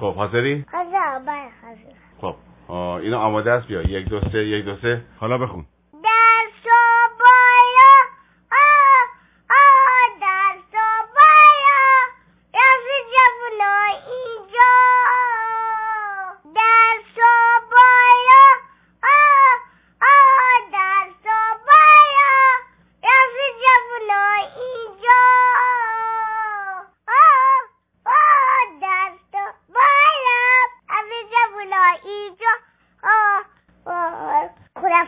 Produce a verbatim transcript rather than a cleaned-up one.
خب حاضری؟ حاضر بله حاضر. خب آه، اینو آماده است. بیا یک دو سه یک دو سه. حالا بخون.